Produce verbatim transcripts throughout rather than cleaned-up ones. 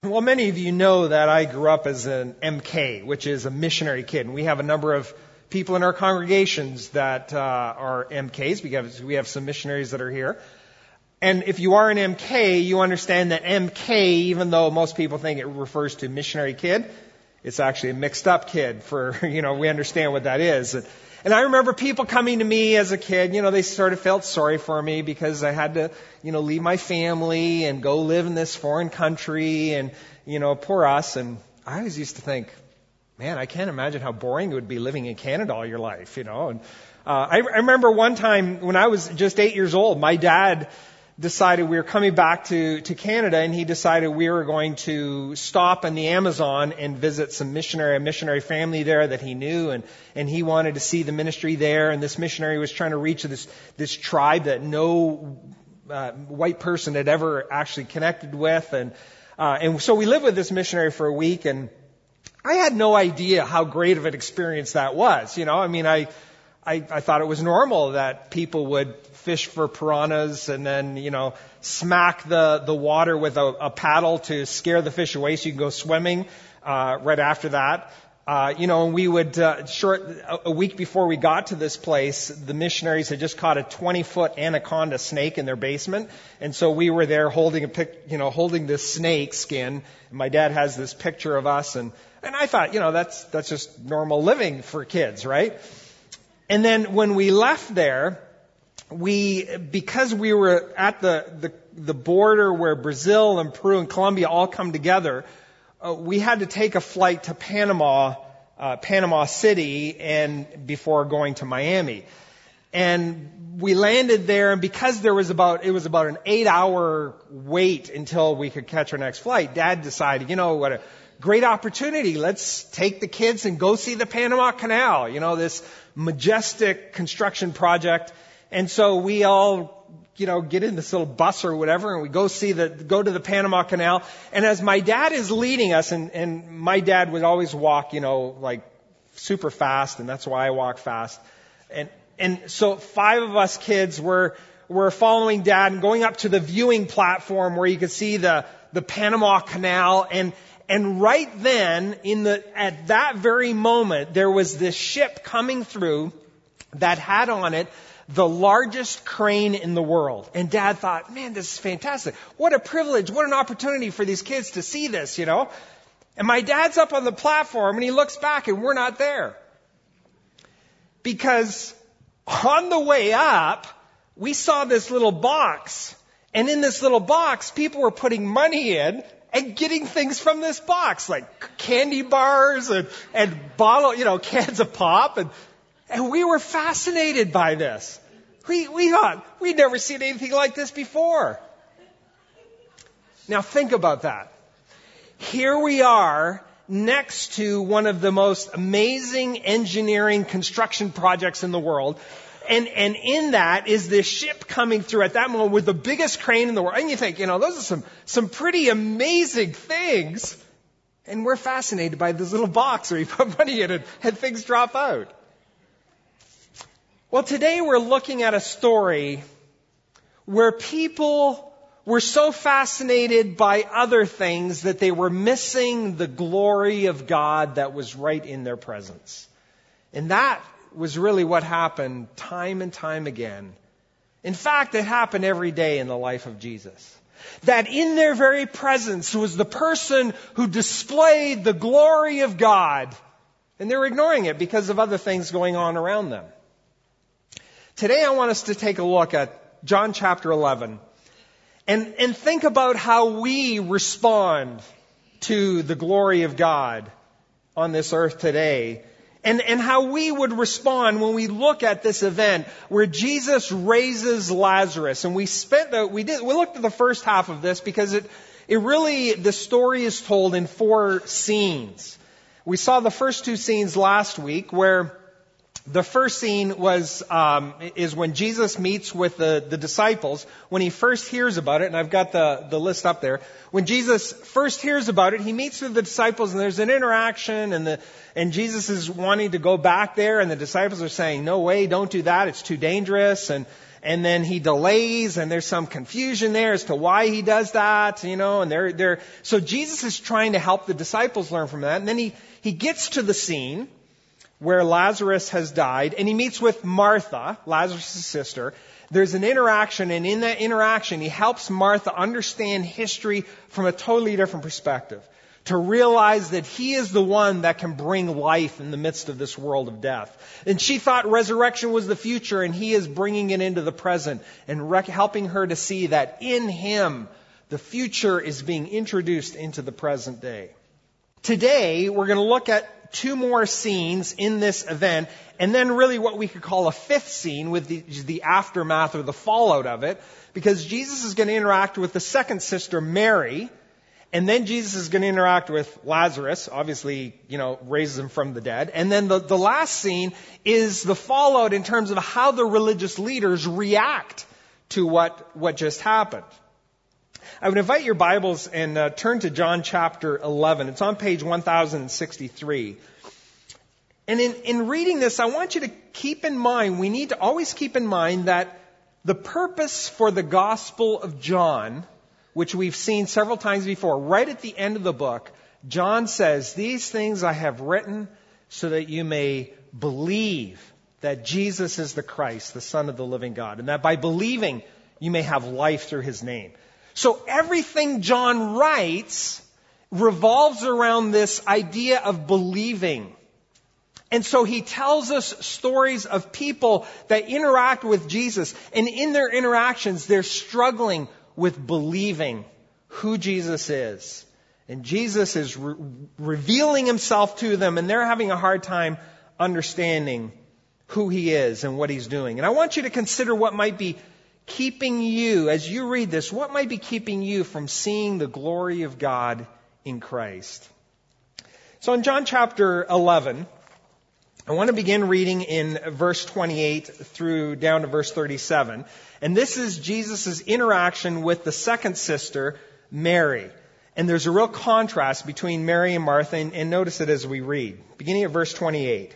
Well, many of you know that I grew up as an M K, which is a missionary kid. And we have a number of people in our congregations that uh, are M Ks because we have some missionaries that are here. And if you are an M K, you understand that M K, even though most people think it refers to missionary kid, it's actually a mixed up kid for, you know, we understand what that is. And I remember people coming to me as a kid, you know, they sort of felt sorry for me because I had to, you know, leave my family and go live in this foreign country and, you know, poor us. And I always used to think, man, I can't imagine how boring it would be living in Canada all your life, you know. And uh, I, I remember one time when I was just eight years old, my dad decided we were coming back to, to Canada, and he decided we were going to stop in the Amazon and visit some missionary, a missionary family there that he knew, and, and he wanted to see the ministry there, and this missionary was trying to reach this, this tribe that no uh, white person had ever actually connected with, and, uh, and so we lived with this missionary for a week, and I had no idea how great of an experience that was, you know, I mean, I, I, I thought it was normal that people would fish for piranhas and then, you know, smack the, the water with a, a paddle to scare the fish away so you can go swimming uh, right after that. Uh, you know, and we would, uh, short, a, a week before we got to this place, the missionaries had just caught a twenty-foot anaconda snake in their basement. And so we were there holding a pic, you know, holding this snake skin. And my dad has this picture of us. And, and I thought, you know, that's, that's just normal living for kids, right? And then when we left there, we, because we were at the, the, the border where Brazil and Peru and Colombia all come together, uh, we had to take a flight to Panama, uh, Panama City, and before going to Miami. And we landed there, and because there was about, it was about an eight hour wait until we could catch our next flight, Dad decided, you know, what a great opportunity. Let's take the kids and go see the Panama Canal, you know, this majestic construction project. And so we all, you know, get in this little bus or whatever, and we go see the, go to the Panama Canal. And as my dad is leading us, and, and my dad would always walk, you know, like super fast, and that's why I walk fast. And, and so five of us kids were, were following Dad and going up to the viewing platform where you could see the, the Panama Canal. And, and right then, in the, at that very moment, there was this ship coming through that had on it the largest crane in the world. And Dad thought, man, this is fantastic. What a privilege. What an opportunity for these kids to see this, you know. And my dad's up on the platform and he looks back and we're not there. Because on the way up, we saw this little box. And in this little box, people were putting money in and getting things from this box, like candy bars and, and bottle, you know, cans of pop. And And we were fascinated by this. We, we thought, we'd never seen anything like this before. Now think about that. Here we are next to one of the most amazing engineering construction projects in the world. And, and in that is this ship coming through at that moment with the biggest crane in the world. And you think, you know, those are some, some pretty amazing things. And we're fascinated by this little box where you put money in and, and things drop out. Well, today we're looking at a story where people were so fascinated by other things that they were missing the glory of God that was right in their presence. And that was really what happened time and time again. In fact, it happened every day in the life of Jesus. That in their very presence was the person who displayed the glory of God. And they were ignoring it because of other things going on around them. Today I want us to take a look at John chapter eleven and, and think about how we respond to the glory of God on this earth today. And, and how we would respond when we look at this event where Jesus raises Lazarus. And we spent the, we did, we looked at the first half of this because it, it really, the story is told in four scenes. We saw the first two scenes last week where the first scene was, um, is when Jesus meets with the, the disciples. When he first hears about it, and I've got the, the list up there. When Jesus first hears about it, he meets with the disciples and there's an interaction and the, and Jesus is wanting to go back there and the disciples are saying, no way, don't do that. It's too dangerous. And, and then he delays, and there's some confusion there as to why he does that, you know, and they're, they're, so Jesus is trying to help the disciples learn from that. And then he, he gets to the scene where Lazarus has died, and he meets with Martha, Lazarus' sister. There's an interaction, and in that interaction, he helps Martha understand history from a totally different perspective, to realize that he is the one that can bring life in the midst of this world of death. And she thought resurrection was the future, and he is bringing it into the present and rec- helping her to see that in him, the future is being introduced into the present day. Today, we're going to look at two more scenes in this event, and then really what we could call a fifth scene with the, the aftermath or the fallout of it, because Jesus is going to interact with the second sister, Mary, and then Jesus is going to interact with Lazarus, obviously, you know, raises him from the dead. And then the, the last scene is the fallout in terms of how the religious leaders react to what, what just happened. I would invite your Bibles and uh, turn to John chapter eleven. It's on page one thousand sixty-three. And in, in reading this, I want you to keep in mind, we need to always keep in mind that the purpose for the Gospel of John, which we've seen several times before, right at the end of the book, John says, "These things I have written so that you may believe that Jesus is the Christ, the Son of the living God, and that by believing you may have life through his name." So everything John writes revolves around this idea of believing. And so he tells us stories of people that interact with Jesus, and in their interactions, they're struggling with believing who Jesus is. And Jesus is re- revealing himself to them, and they're having a hard time understanding who he is and what he's doing. And I want you to consider what might be keeping you, as you read this, what might be keeping you from seeing the glory of God in Christ. So in John chapter eleven, I want to begin reading in verse twenty-eight through down to verse thirty-seven. And this is Jesus' interaction with the second sister, Mary. And there's a real contrast between Mary and Martha, and, and notice it as we read. Beginning at verse twenty-eight.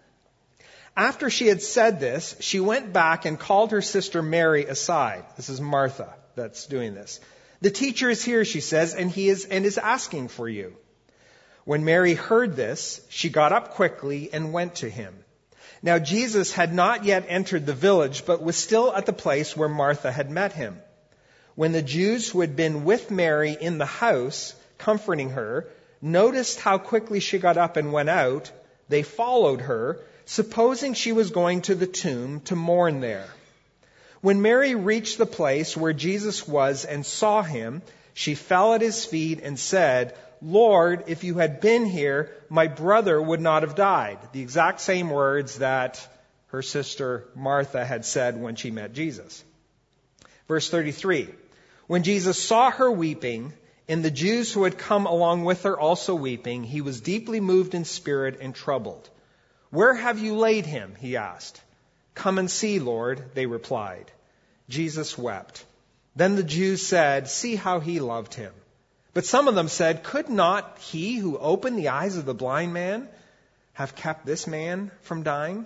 After she had said this, she went back and called her sister Mary aside. This is Martha that's doing this. "The teacher is here," she says, and he is and is asking for you. When Mary heard this, she got up quickly and went to him. Now Jesus had not yet entered the village, but was still at the place where Martha had met him. When the Jews who had been with Mary in the house, comforting her, noticed how quickly she got up and went out, they followed her, supposing she was going to the tomb to mourn there. When Mary reached the place where Jesus was and saw him, she fell at his feet and said, "Lord, if you had been here, my brother would not have died." The exact same words that her sister Martha had said when she met Jesus. Verse thirty-three. When Jesus saw her weeping, and the Jews who had come along with her also weeping, he was deeply moved in spirit and troubled. "Where have you laid him?" he asked. "Come and see, Lord," they replied. Jesus wept. Then the Jews said, "See how he loved him." But some of them said, "Could not he who opened the eyes of the blind man have kept this man from dying?"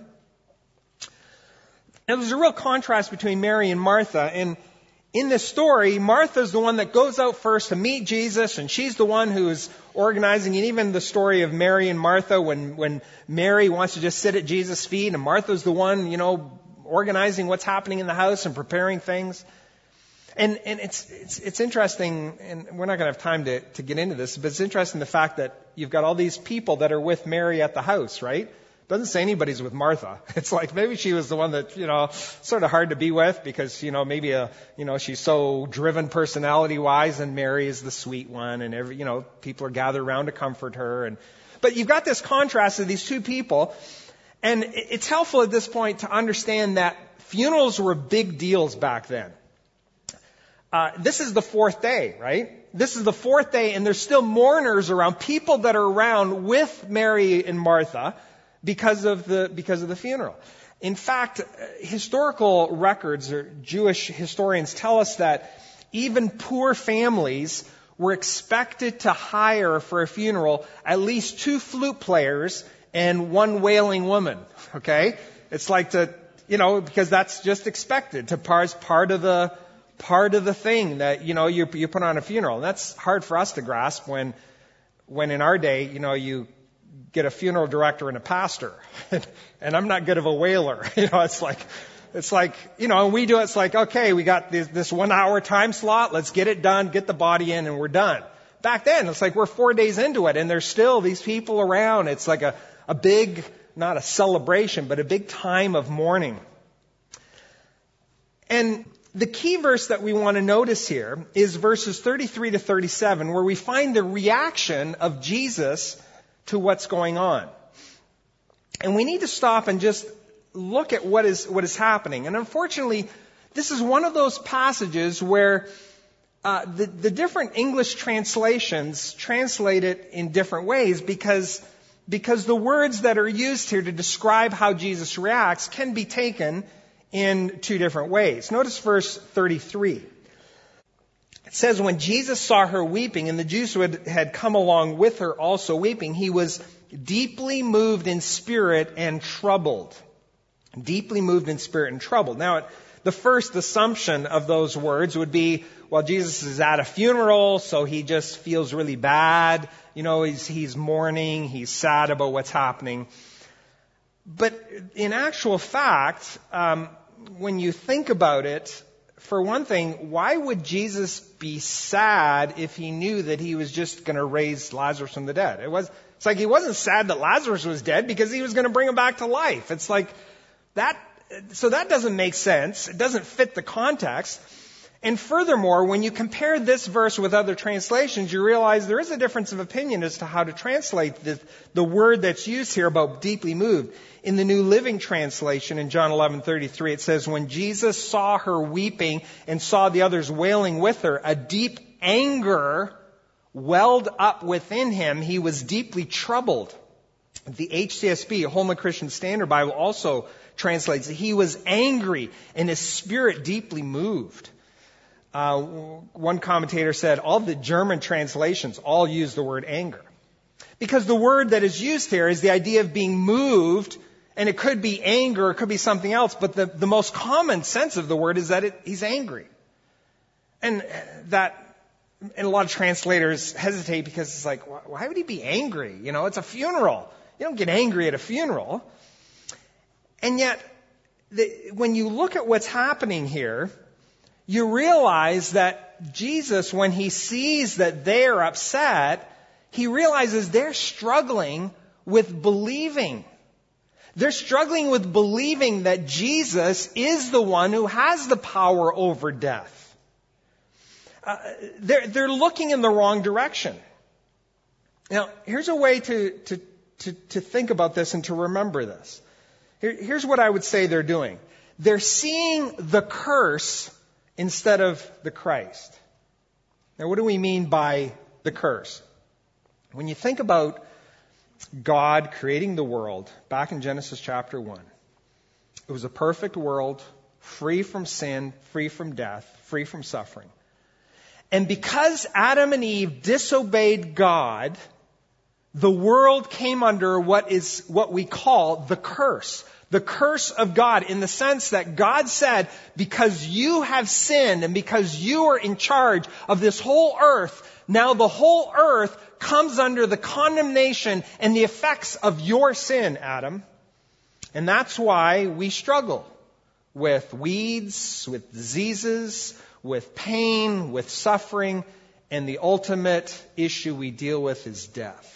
Now, there's a real contrast between Mary and Martha. And in this story, Martha's the one that goes out first to meet Jesus, and she's the one who's organizing. And even the story of Mary and Martha, when, when Mary wants to just sit at Jesus' feet, and Martha's the one, you know, organizing what's happening in the house and preparing things. And, and it's, it's, it's interesting, and we're not going to have time to, to get into this, but it's interesting the fact that you've got all these people that are with Mary at the house, right? Doesn't say anybody's with Martha. It's like maybe she was the one that, you know, sort of hard to be with because, you know, maybe, a, you know, she's so driven personality-wise, and Mary is the sweet one, and every, you know, people are gathered around to comfort her. And but you've got this contrast of these two people, and it's helpful at this point to understand that funerals were big deals back then. Uh, this is the fourth day, right? This is the fourth day, and there's still mourners around, people that are around with Mary and Martha because of the because of the funeral. In fact, historical records or Jewish historians tell us that even poor families were expected to hire for a funeral at least two flute players and one wailing woman. Okay, it's like to you know, because that's just expected to part, part of the, part of the thing that, you know, you, you put on a funeral. And that's hard for us to grasp when, when in our day, you know, you get a funeral director and a pastor. And I'm not good of a wailer. You know, it's like, it's like, you know, and we do it, it's like, okay, we got this, this one hour time slot. Let's get it done, get the body in, and we're done. Back then, it's like we're four days into it and there's still these people around. It's like a, a big, not a celebration, but a big time of mourning. And the key verse that we want to notice here is verses thirty-three to thirty-seven, where we find the reaction of Jesus to what's going on. And we need to stop and just look at what is what is happening. And unfortunately, this is one of those passages where uh, the, the different English translations translate it in different ways because, because the words that are used here to describe how Jesus reacts can be taken in two different ways. Notice verse thirty-three. It says, when Jesus saw her weeping, and the Jews who had, had come along with her also weeping, he was deeply moved in spirit and troubled. Deeply moved in spirit and troubled. Now, the first assumption of those words would be, well, Jesus is at a funeral, so he just feels really bad. You know, he's, he's mourning, he's sad about what's happening. But in actual fact, um, when you think about it, for one thing, why would Jesus be sad if he knew that he was just going to raise Lazarus from the dead? It was, it's like he wasn't sad that Lazarus was dead because he was going to bring him back to life. It's like that, so that doesn't make sense. It doesn't fit the context. And furthermore, when you compare this verse with other translations, you realize there is a difference of opinion as to how to translate the, the word that's used here about deeply moved. In the New Living Translation, in John eleven thirty-three, it says, when Jesus saw her weeping and saw the others wailing with her, a deep anger welled up within him. He was deeply troubled. The H C S B, Holman Christian Standard Bible, also translates, he was angry and his spirit deeply moved. Uh, one commentator said all the German translations all use the word anger. Because the word that is used here is the idea of being moved, and it could be anger, it could be something else, but the, the most common sense of the word is that it, he's angry. And that, and a lot of translators hesitate because it's like, why would he be angry? You know, it's a funeral. You don't get angry at a funeral. And yet, the, when you look at what's happening here, you realize that Jesus, when he sees that they're upset, he realizes they're struggling with believing. They're struggling with believing that Jesus is the one who has the power over death. Uh, they're, they're looking in the wrong direction. Now, here's a way to, to, to, to think about this and to remember this. Here, here's what I would say they're doing. They're seeing the curse instead of the Christ. Now, what do we mean by the curse? When you think about God creating the world back in Genesis chapter one, it was a perfect world, free from sin, free from death, free from suffering. And because Adam and Eve disobeyed God, the world came under what is what we call the curse. The curse of God, in the sense that God said, because you have sinned and because you are in charge of this whole earth, now the whole earth comes under the condemnation and the effects of your sin, Adam. And that's why we struggle with weeds, with diseases, with pain, with suffering, and the ultimate issue we deal with is death.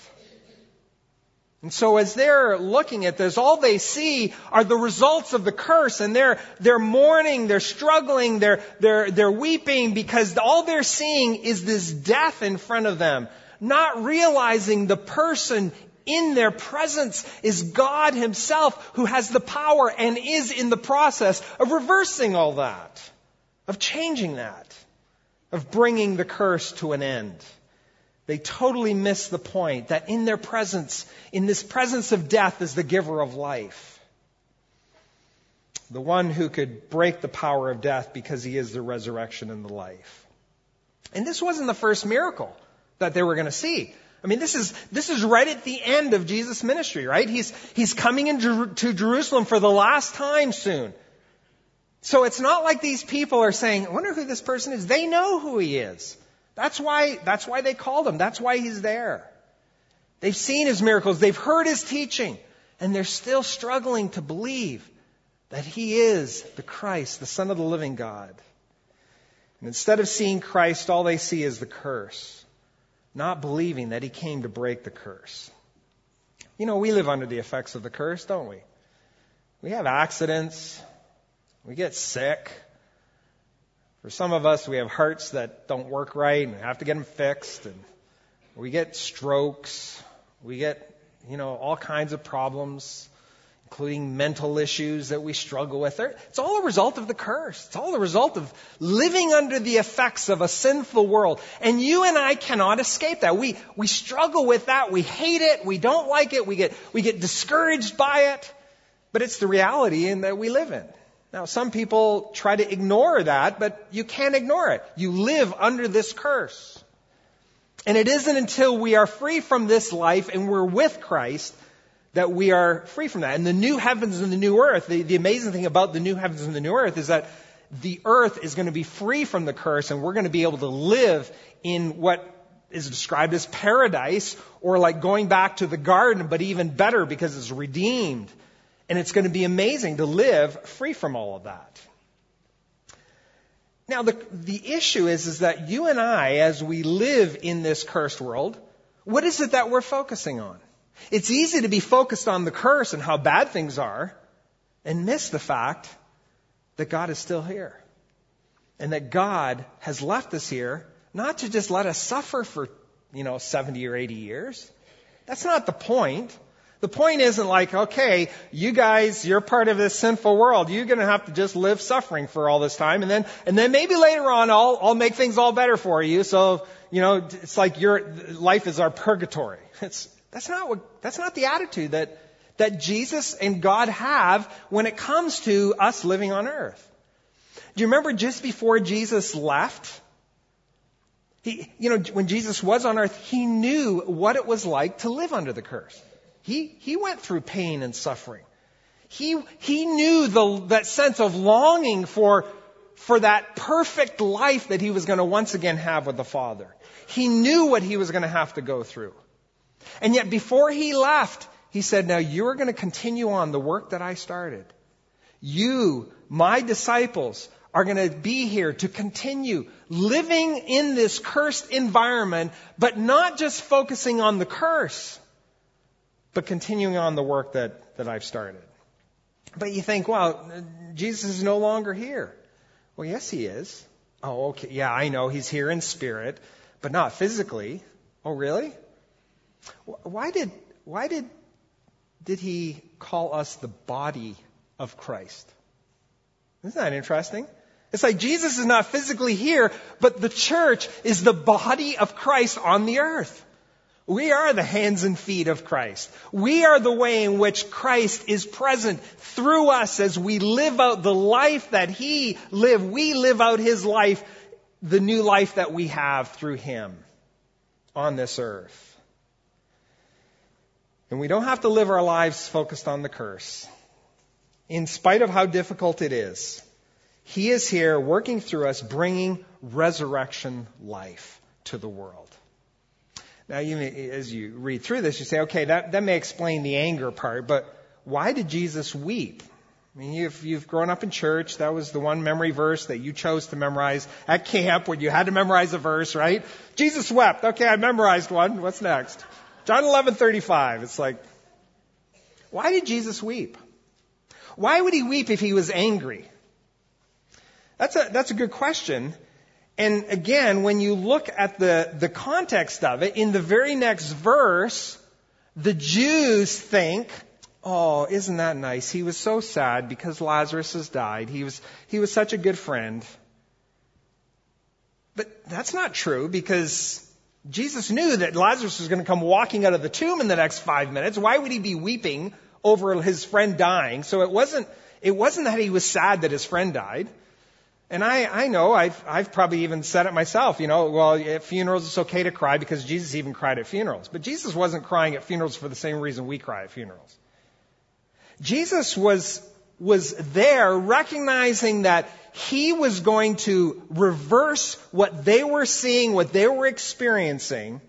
And so as they're looking at this, all they see are the results of the curse, and they're, they're mourning, they're struggling, they're, they're, they're weeping because all they're seeing is this death in front of them, not realizing the person in their presence is God himself, who has the power and is in the process of reversing all that, of changing that, of bringing the curse to an end. They totally miss the point that in their presence, in this presence of death, is the giver of life. The one who could break the power of death because he is the resurrection and the life. And this wasn't the first miracle that they were going to see. I mean, this is, this is right at the end of Jesus' ministry, right? He's, he's coming into to Jerusalem for the last time soon. So it's not like these people are saying, I wonder who this person is. They know who he is. That's why, that's why they called him. That's why he's there. They've seen his miracles. They've heard his teaching. And they're still struggling to believe that he is the Christ, the Son of the living God. And instead of seeing Christ, all they see is the curse, not believing that he came to break the curse. You know, we live under the effects of the curse, don't we? We have accidents. We get sick. For some of us, we have hearts that don't work right and we have to get them fixed. And we get strokes. We get, you know, all kinds of problems, including mental issues that we struggle with. It's all a result of the curse. It's all a result of living under the effects of a sinful world. And you and I cannot escape that. We, we struggle with that. We hate it. We don't like it. We get, we get discouraged by it. But it's the reality in that we live in. Now, some people try to ignore that, but you can't ignore it. You live under this curse. And it isn't until we are free from this life and we're with Christ that we are free from that. And the new heavens and the new earth, the, the amazing thing about the new heavens and the new earth is that the earth is going to be free from the curse and we're going to be able to live in what is described as paradise, or like going back to the garden, but even better because it's redeemed. And it's going to be amazing to live free from all of that. Now, the, the issue is, is that you and I, as we live in this cursed world, what is it that we're focusing on? It's easy to be focused on the curse and how bad things are and miss the fact that God is still here. And that God has left us here not to just let us suffer for, you know, seventy or eighty years. That's not the point. The point isn't like, okay, you guys, you're part of this sinful world. You're going to have to just live suffering for all this time. And then, and then maybe later on, I'll, I'll make things all better for you. So, you know, it's like your life is our purgatory. It's, that's not what, that's not the attitude that, that Jesus and God have when it comes to us living on earth. Do you remember just before Jesus left? He, you know, when Jesus was on earth, he knew what it was like to live under the curse. He, he went through pain and suffering. He, he knew the, that sense of longing for, for that perfect life that he was going to once again have with the Father. He knew what he was going to have to go through. And yet before he left, he said, now you're going to continue on the work that I started. You, my disciples, are going to be here to continue living in this cursed environment, but not just focusing on the curse, but continuing on the work that, that I've started. But you think, well, Jesus is no longer here. Well, yes, he is. Oh, okay. Yeah, I know he's here in spirit, but not physically. Oh, really? Why did, why did, did he call us the body of Christ? Isn't that interesting? It's like Jesus is not physically here, but the church is the body of Christ on the earth. We are the hands and feet of Christ. We are the way in which Christ is present through us as we live out the life that he lived. We live out his life, the new life that we have through him on this earth. And we don't have to live our lives focused on the curse. In spite of how difficult it is, he is here working through us, bringing resurrection life to the world. Now, you may, as you read through this, you say, okay, that, that may explain the anger part, but why did Jesus weep? I mean, if you've grown up in church, that was the one memory verse that you chose to memorize at camp when you had to memorize a verse, right? Jesus wept. Okay, I memorized one. What's next? John eleven thirty-five. It's like, why did Jesus weep? Why would he weep if he was angry? That's a, that's a good question. And again, when you look at the, the context of it, in the very next verse, the Jews think, oh, isn't that nice? He was so sad because Lazarus has died. He was, he was such a good friend. But that's not true, because Jesus knew that Lazarus was going to come walking out of the tomb in the next five minutes. Why would he be weeping over his friend dying? So it wasn't, it wasn't that he was sad that his friend died. And I, I know, I've, I've probably even said it myself, you know, well, at funerals it's okay to cry because Jesus even cried at funerals. But Jesus wasn't crying at funerals for the same reason we cry at funerals. Jesus was, was there recognizing that he was going to reverse what they were seeing, what they were experiencing.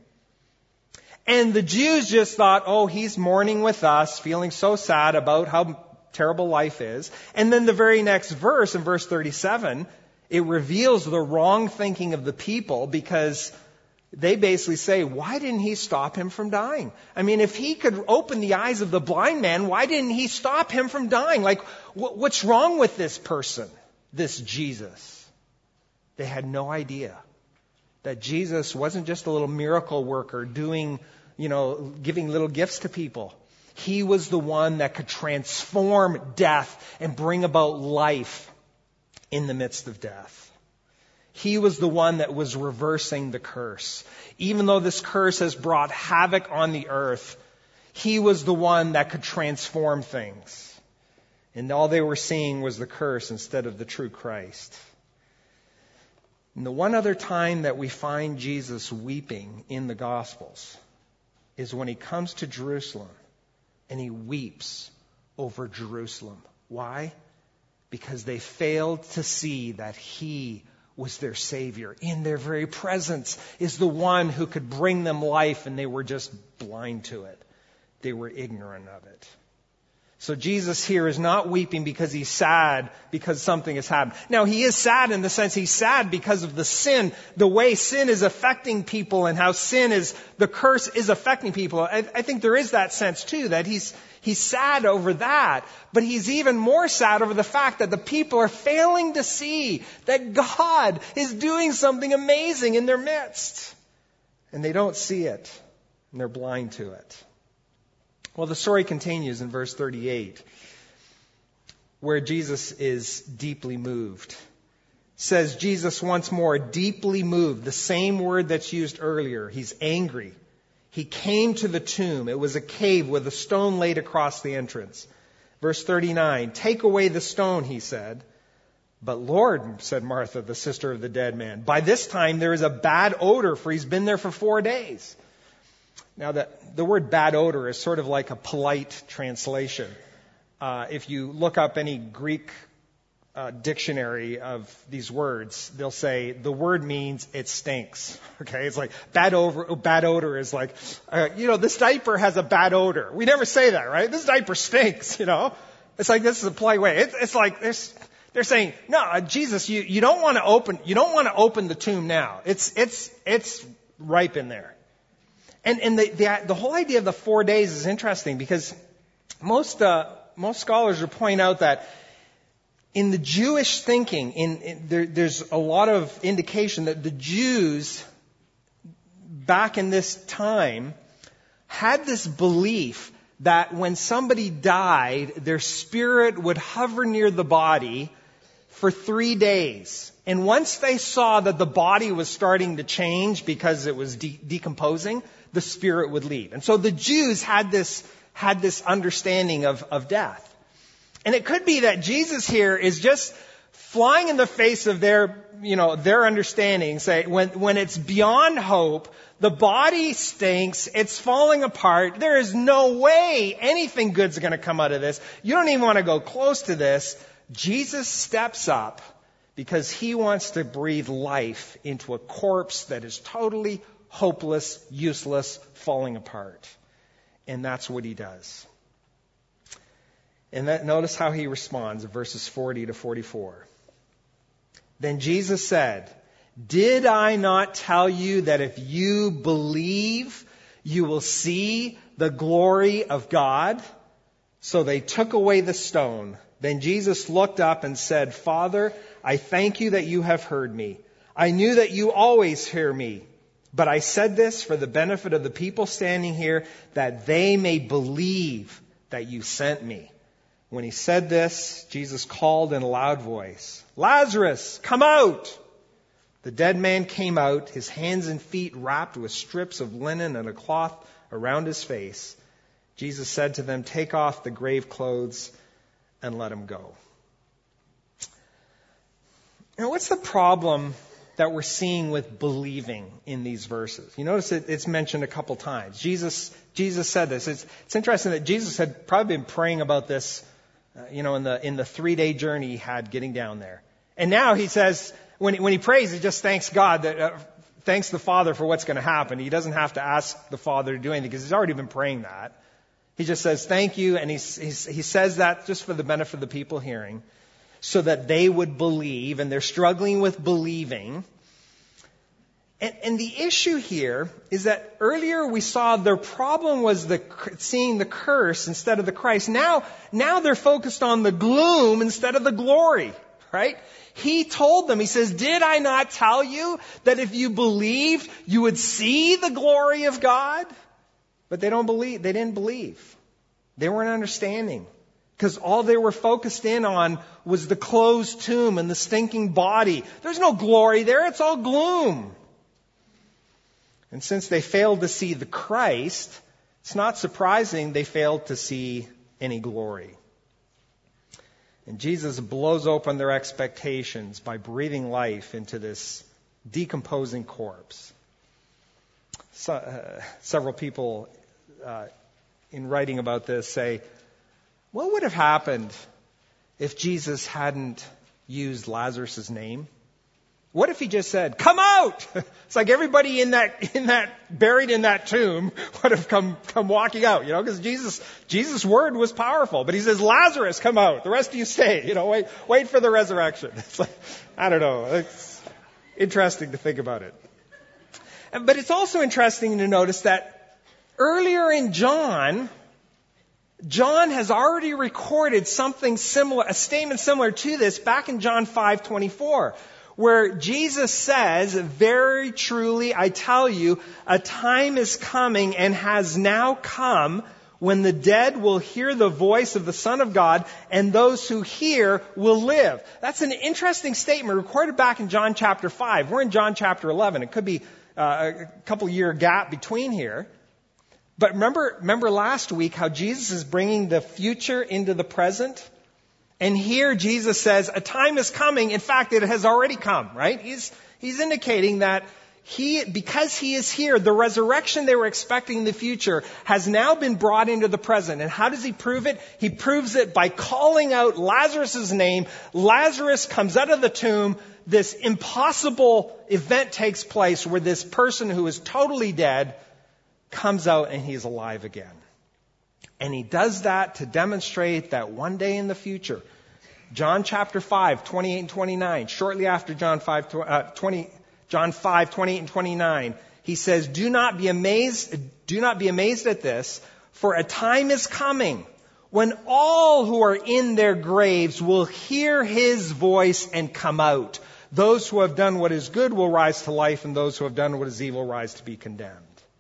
And the Jews just thought, oh, he's mourning with us, feeling so sad about how terrible life is. And then the very next verse, in verse thirty-seven, it reveals the wrong thinking of the people, because they basically say, why didn't he stop him from dying? I mean, if he could open the eyes of the blind man, why didn't he stop him from dying? Like, what's wrong with this person, this Jesus? They had no idea that Jesus wasn't just a little miracle worker doing, you know, giving little gifts to people. He was the one that could transform death and bring about life in the midst of death. He was the one that was reversing the curse. Even though this curse has brought havoc on the earth, he was the one that could transform things. And all they were seeing was the curse instead of the true Christ. And the one other time that we find Jesus weeping in the Gospels is when he comes to Jerusalem. And he weeps over Jerusalem. Why? Because they failed to see that he was their Savior. In their very presence is the one who could bring them life, and they were just blind to it. They were ignorant of it. So Jesus here is not weeping because he's sad because something has happened. Now, he is sad in the sense he's sad because of the sin, the way sin is affecting people and how sin is, the curse is affecting people. I, I think there is that sense too, that he's, he's sad over that. But he's even more sad over the fact that the people are failing to see that God is doing something amazing in their midst. And they don't see it, and they're blind to it. Well, the story continues in verse thirty-eight, where Jesus is deeply moved. It says Jesus once more, deeply moved, the same word that's used earlier. He's angry. He came to the tomb. It was a cave with a stone laid across the entrance. Verse thirty-nine, take away the stone, he said. But Lord, said Martha, the sister of the dead man, by this time there is a bad odor, for he's been there for four days. Now, the, the word bad odor is sort of like a polite translation. Uh, if you look up any Greek uh, dictionary of these words, they'll say the word means it stinks. Okay, it's like bad odor. Bad odor is like, uh, you know, this diaper has a bad odor. We never say that, right? This diaper stinks. You know, it's like this is a polite way. It, it's like there's. They're saying, no, uh, Jesus, you, you don't want to open. You don't want to open the tomb now. It's it's it's ripe in there. And, and the, the, the whole idea of the four days is interesting because most, uh, most scholars will point out that in the Jewish thinking, in, in there, there's a lot of indication that the Jews back in this time had this belief that when somebody died, their spirit would hover near the body for three days. And once they saw that the body was starting to change because it was de- decomposing, the spirit would leave. And so the Jews had this, had this understanding of, of death. And it could be that Jesus here is just flying in the face of their, you know, their understanding. Say, when, when it's beyond hope, the body stinks, it's falling apart, there is no way anything good's going to come out of this. You don't even want to go close to this. Jesus steps up because he wants to breathe life into a corpse that is totally hopeless, useless, falling apart. And that's what he does. And that, notice how he responds in verses forty to forty-four. Then Jesus said, did I not tell you that if you believe, you will see the glory of God? So they took away the stone. Then Jesus looked up and said, Father, I thank you that you have heard me. I knew that you always hear me. But I said this for the benefit of the people standing here, that they may believe that you sent me. When he said this, Jesus called in a loud voice, Lazarus, come out! The dead man came out, his hands and feet wrapped with strips of linen and a cloth around his face. Jesus said to them, take off the grave clothes and let him go. Now, what's the problem that we're seeing with believing in these verses? You notice it, it's mentioned a couple times. Jesus, Jesus said this. It's, it's interesting that Jesus had probably been praying about this, uh, you know, in the in the three-day journey he had getting down there. And now he says, when when he prays, he just thanks God that. Uh, thanks the Father for what's going to happen. He doesn't have to ask the Father to do anything because he's already been praying that. He just says thank you, and he's, he's, he says that just for the benefit of the people hearing, so that they would believe, and they're struggling with believing. And, and the issue here is that earlier we saw their problem was the seeing the curse instead of the Christ. Now, now they're focused on the gloom instead of the glory, right? He told them, he says, did I not tell you that if you believed, you would see the glory of God? But they don't believe. They didn't believe. They weren't understanding. Because all they were focused in on was the closed tomb and the stinking body. There's no glory there. It's all gloom. And since they failed to see the Christ, it's not surprising they failed to see any glory. And Jesus blows open their expectations by breathing life into this decomposing corpse. So, uh, several people uh, in writing about this say, what would have happened if Jesus hadn't used Lazarus' name? What if he just said, come out? It's like everybody in that, in that, buried in that tomb would have come, come walking out, you know, because Jesus, Jesus' word was powerful. But he says, Lazarus, come out. The rest of you stay, you know, wait, wait for the resurrection. It's like, I don't know. It's interesting to think about it. But it's also interesting to notice that earlier in John, John has already recorded something similar, a statement similar to this back in John five twenty-four. Where Jesus says, very truly, I tell you, a time is coming and has now come when the dead will hear the voice of the Son of God, and those who hear will live. That's an interesting statement recorded back in John chapter five. We're in John chapter eleven. It could be uh, a couple year gap between here. But remember, remember last week how Jesus is bringing the future into the present? And here Jesus says, a time is coming. In fact, it has already come, right? He's, he's indicating that he, because he is here, the resurrection they were expecting in the future has now been brought into the present. And how does he prove it? He proves it by calling out Lazarus' name. Lazarus comes out of the tomb. This impossible event takes place where this person who is totally dead comes out and he's alive again. And he does that to demonstrate that one day in the future, John chapter five, twenty-eight and twenty-nine, shortly after John five, uh, twenty, John five, twenty-eight and twenty-nine, he says, do not be amazed, do not be amazed at this, for a time is coming when all who are in their graves will hear his voice and come out. Those who have done what is good will rise to life, and those who have done what is evil rise to be condemned.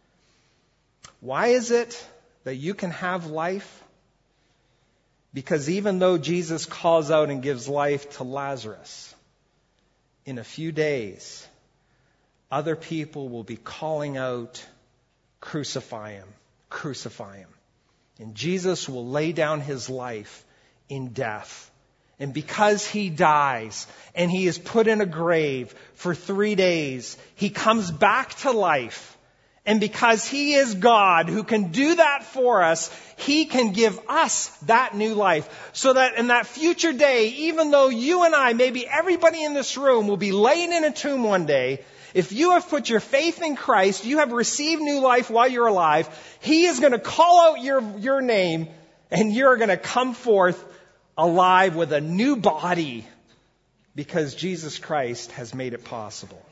Why is it that you can have life? Because even though Jesus calls out and gives life to Lazarus, in a few days, other people will be calling out, crucify him, crucify him. And Jesus will lay down his life in death. And because he dies and he is put in a grave for three days, he comes back to life. And because he is God who can do that for us, he can give us that new life. So that in that future day, even though you and I, maybe everybody in this room will be laying in a tomb one day, if you have put your faith in Christ, you have received new life while you're alive, he is going to call out your, your name and you're going to come forth alive with a new body because Jesus Christ has made it possible.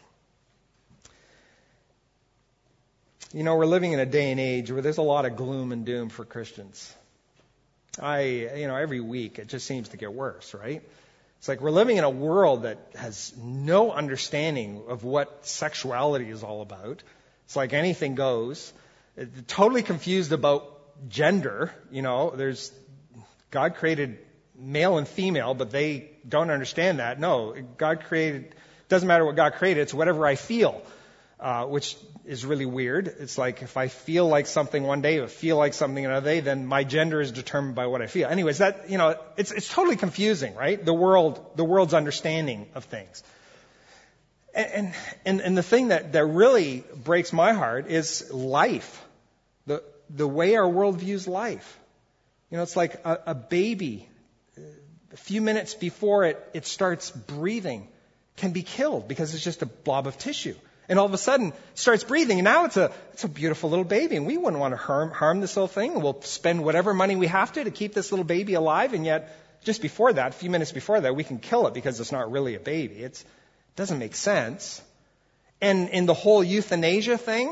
You know, we're living in a day and age where there's a lot of gloom and doom for Christians. I, you know, every week it just seems to get worse, right? It's like we're living in a world that has no understanding of what sexuality is all about. It's like anything goes. It's totally confused about gender. You know, there's, God created male and female, but they don't understand that. No, God created, doesn't matter what God created, it's whatever I feel. Uh, which is really weird. It's like if I feel like something one day, or feel like something another day, then my gender is determined by what I feel. Anyways, that, you know, it's it's totally confusing, right? The world, the world's understanding of things. And, and, and the thing that, that really breaks my heart is life. The, the way our world views life. You know, it's like a, a baby, a few minutes before it, it starts breathing, can be killed because it's just a blob of tissue. And all of a sudden, it starts breathing, and now it's a it's a beautiful little baby, and we wouldn't want to harm, harm this little thing. And we'll spend whatever money we have to to keep this little baby alive, and yet, just before that, a few minutes before that, we can kill it because it's not really a baby. It's, it doesn't make sense. And in the whole euthanasia thing,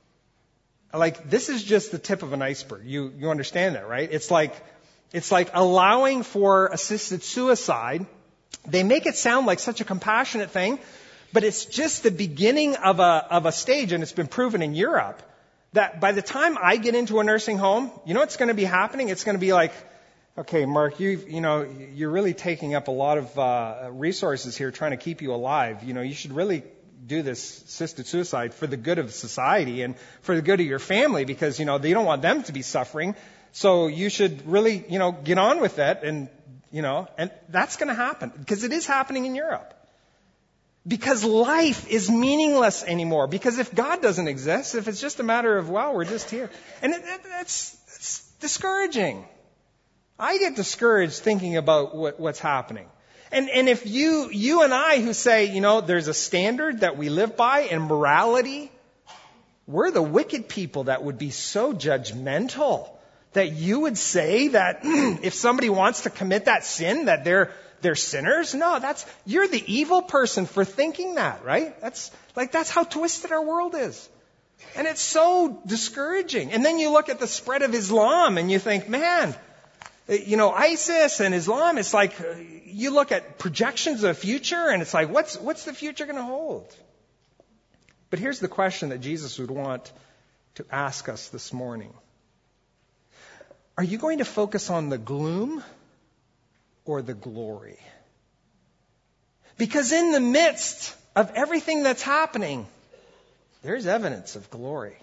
like, this is just the tip of an iceberg. You you understand that, right? It's like it's like allowing for assisted suicide. They make it sound like such a compassionate thing, but it's just the beginning of a of a stage, and it's been proven in Europe that by the time I get into a nursing home, you know what's going to be happening? It's going to be like, okay, Mark, you you know you're really taking up a lot of uh, resources here trying to keep you alive. You know, you should really do this assisted suicide for the good of society and for the good of your family, because, you know, they don't want them to be suffering. So you should really, you know, get on with that. And, you know, and that's going to happen because it is happening in Europe. Because life is meaningless anymore. Because if God doesn't exist, if it's just a matter of, well, we're just here. And it, it, it's, it's discouraging. I get discouraged thinking about what, what's happening. And, and if you, you and I who say, you know, there's a standard that we live by and morality, we're the wicked people that would be so judgmental that you would say that if somebody wants to commit that sin, that they're, they're sinners. No, that's, you're the evil person for thinking that, right? That's like, that's how twisted our world is. And it's so discouraging. And then you look at the spread of Islam and you think, man, you know, ISIS and Islam, it's like, you look at projections of the future and it's like, what's, what's the future going to hold? But here's the question that Jesus would want to ask us this morning. Are you going to focus on the gloom or the glory? Because in the midst of everything that's happening, there's evidence of glory.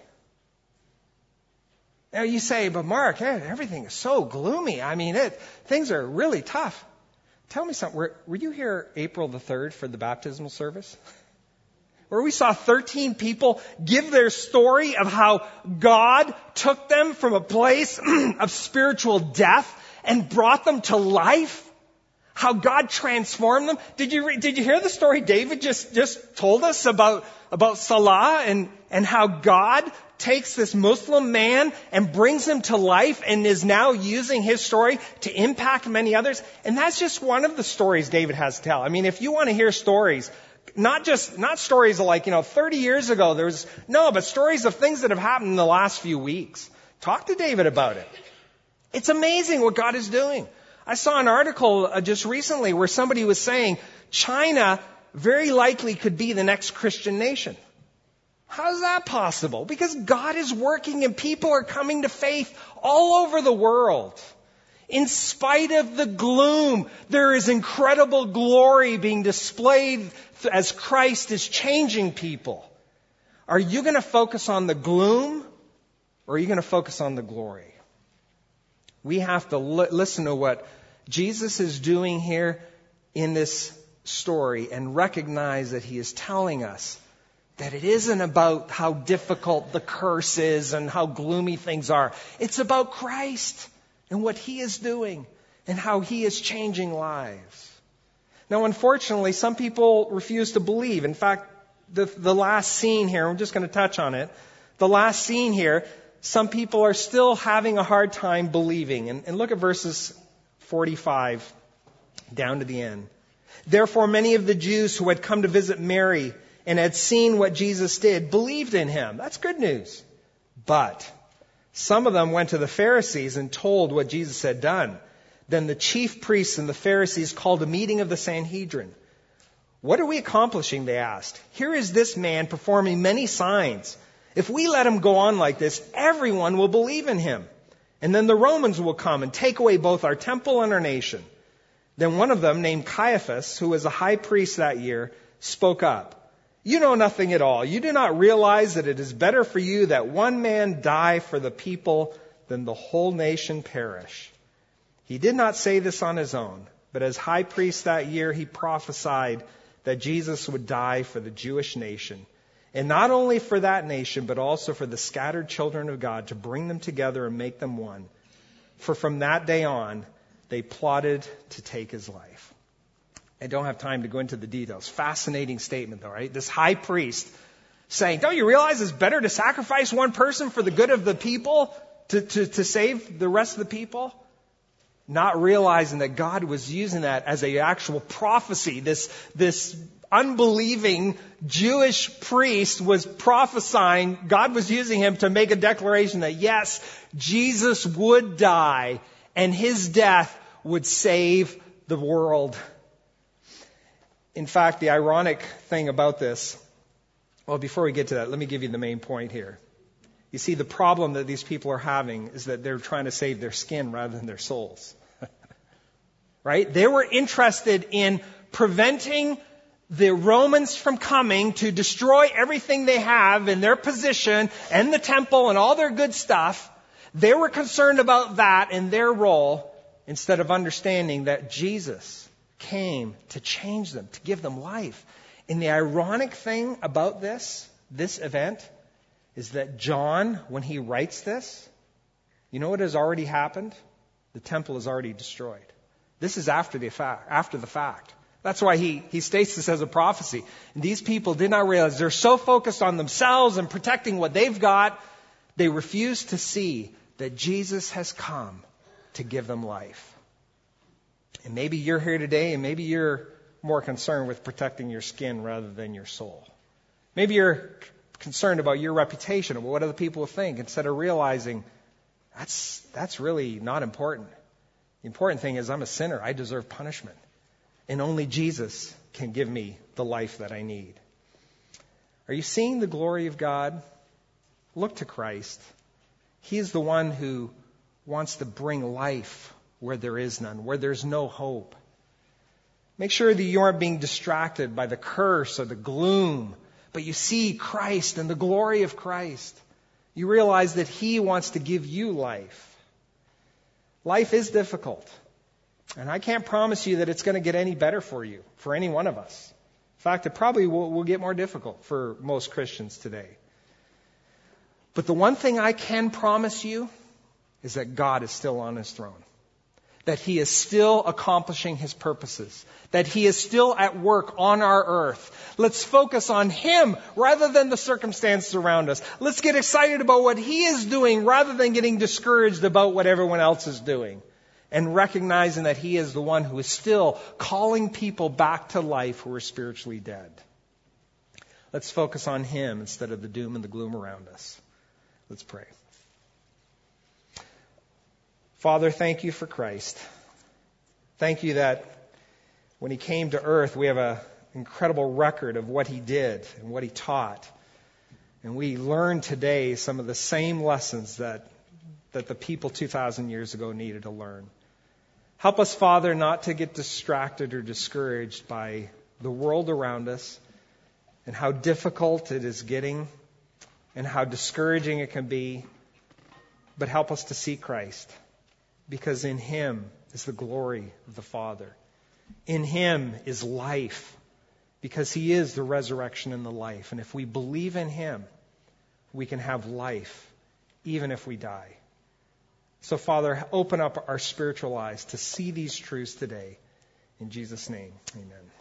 Now you say, but Mark, everything is so gloomy. I mean, it, things are really tough. Tell me something. Were, were you here April the third for the baptismal service? Where we saw thirteen people give their story of how God took them from a place of spiritual death and brought them to life? How God transformed them? Did you, re- did you hear the story David just, just told us about, about Salah and, and how God takes this Muslim man and brings him to life and is now using his story to impact many others? And that's just one of the stories David has to tell. I mean, if you want to hear stories, not just, not stories of like, you know, thirty years ago, there was, no, but stories of things that have happened in the last few weeks. Talk to David about it. It's amazing what God is doing. I saw an article uh, just recently where somebody was saying China very likely could be the next Christian nation. How is that possible? Because God is working and people are coming to faith all over the world. In spite of the gloom, there is incredible glory being displayed as Christ is changing people. Are you going to focus on the gloom or are you going to focus on the glory? We have to li- listen to what Jesus is doing here in this story and recognize that he is telling us that it isn't about how difficult the curse is and how gloomy things are. It's about Christ and what he is doing and how he is changing lives. Now, unfortunately, some people refuse to believe. In fact, the, the last scene here, I'm just going to touch on it. The last scene here, some people are still having a hard time believing. And, and look at verses forty-five down to the end. Therefore, many of the Jews who had come to visit Mary and had seen what Jesus did believed in him. That's good news. But some of them went to the Pharisees and told what Jesus had done. Then the chief priests and the Pharisees called a meeting of the Sanhedrin. What are we accomplishing? They asked. Here is this man performing many signs. If we let him go on like this, everyone will believe in him. And then the Romans will come and take away both our temple and our nation. Then one of them, named Caiaphas, who was a high priest that year, spoke up. You know nothing at all. You do not realize that it is better for you that one man die for the people than the whole nation perish. He did not say this on his own, but as high priest that year, he prophesied that Jesus would die for the Jewish nation. And not only for that nation, but also for the scattered children of God, to bring them together and make them one. For from that day on, they plotted to take his life. I don't have time to go into the details. Fascinating statement, though, right? This high priest saying, don't you realize it's better to sacrifice one person for the good of the people, to, to, to save the rest of the people? Not realizing that God was using that as an actual prophecy. This, this unbelieving Jewish priest was prophesying. God was using him to make a declaration that, yes, Jesus would die and his death would save the world. In fact, the ironic thing about this, well, before we get to that, let me give you the main point here. You see, the problem that these people are having is that they're trying to save their skin rather than their souls. Right? They were interested in preventing the Romans from coming to destroy everything they have in their position and the temple and all their good stuff. They were concerned about that in their role instead of understanding that Jesus came to change them, to give them life. And the ironic thing about this, this event, is that John, when he writes this, you know what has already happened? The temple is already destroyed. This is after the fact. After the fact. That's why he, he states this as a prophecy. And these people did not realize they're so focused on themselves and protecting what they've got, they refuse to see that Jesus has come to give them life. And maybe you're here today and maybe you're more concerned with protecting your skin rather than your soul. Maybe you're concerned about your reputation, about what other people will think, instead of realizing that's, that's really not important. The important thing is I'm a sinner. I deserve punishment. And only Jesus can give me the life that I need. Are you seeing the glory of God? Look to Christ. He is the one who wants to bring life where there is none, where there's no hope. Make sure that you aren't being distracted by the curse or the gloom, but you see Christ and the glory of Christ. You realize that He wants to give you life. Life is difficult. And I can't promise you that it's going to get any better for you, for any one of us. In fact, it probably will, will get more difficult for most Christians today. But the one thing I can promise you is that God is still on His throne. That He is still accomplishing His purposes. That He is still at work on our earth. Let's focus on Him rather than the circumstances around us. Let's get excited about what He is doing rather than getting discouraged about what everyone else is doing. And recognizing that He is the one who is still calling people back to life who are spiritually dead. Let's focus on Him instead of the doom and the gloom around us. Let's pray. Father, thank You for Christ. Thank You that when He came to earth, we have an incredible record of what He did and what He taught. And we learn today some of the same lessons that, that the people two thousand years ago needed to learn. Help us, Father, not to get distracted or discouraged by the world around us and how difficult it is getting and how discouraging it can be. But help us to see Christ, because in Him is the glory of the Father. In Him is life, because He is the resurrection and the life. And if we believe in Him, we can have life, even if we die. So, Father, open up our spiritual eyes to see these truths today. In Jesus' name, amen.